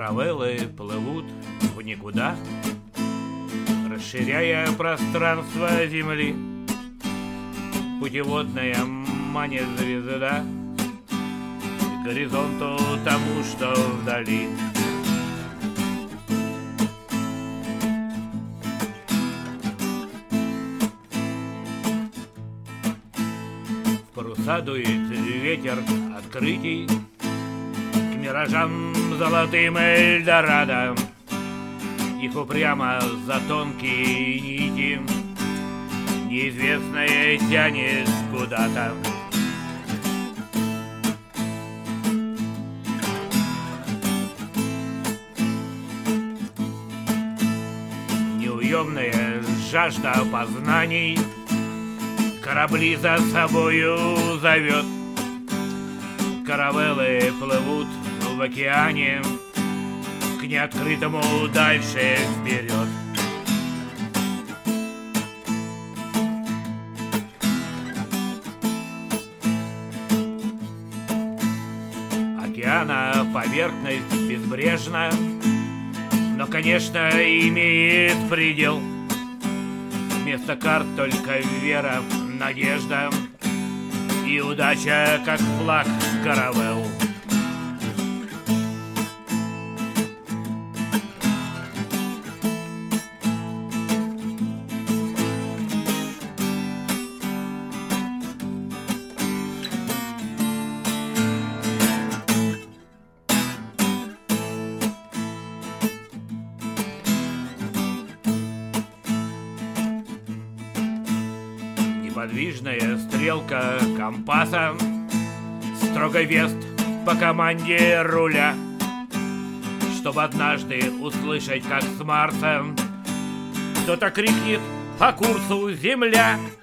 Каравеллы плывут в никуда, расширяя пространство земли. Путеводная манит звезда к горизонту тому, что вдали. В паруса дует ветер открытий к миражам золотым Эльдорадо. Их упрямо за тонкие нити неизвестное тянет куда-то. Неуемная жажда познаний корабли за собою зовет. Каравеллы плывут в океане к неоткрытому дальше вперед. Океана поверхность безбрежна, но, конечно, имеет предел. Вместо карт только вера, надежда и удача, как флаг каравелл. Неподвижная стрелка компаса строго вест по команде руля, чтобы однажды услышать, как с Марса кто-то крикнет по курсу «Земля».